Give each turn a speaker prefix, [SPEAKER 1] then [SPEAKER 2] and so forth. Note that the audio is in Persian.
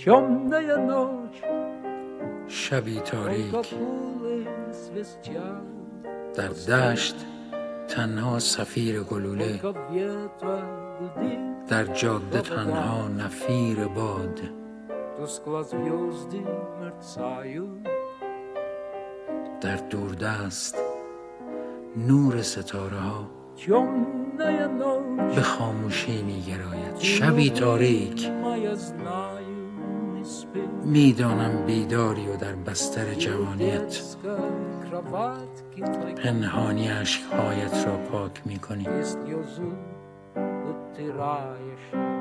[SPEAKER 1] Темная ночь,
[SPEAKER 2] شبی تاریک
[SPEAKER 1] капулы свистят,
[SPEAKER 2] در دشت تنها صفیر گلوله،
[SPEAKER 1] только ветра гудит,
[SPEAKER 2] در جاده تنها نفیر باد،
[SPEAKER 1] тускло звезды мерцают.
[SPEAKER 2] در دوردست نور ستاره ها
[SPEAKER 1] Темная ночь,
[SPEAKER 2] به خاموشی می گراید. شبی تاریک
[SPEAKER 1] моя знаю, не спит.
[SPEAKER 2] میدانم بیداری و در بستر جوانیت
[SPEAKER 1] Детской кроватки твой
[SPEAKER 2] پنهانی عشقهایت را پاک می کنی.
[SPEAKER 1] слезу утираешь.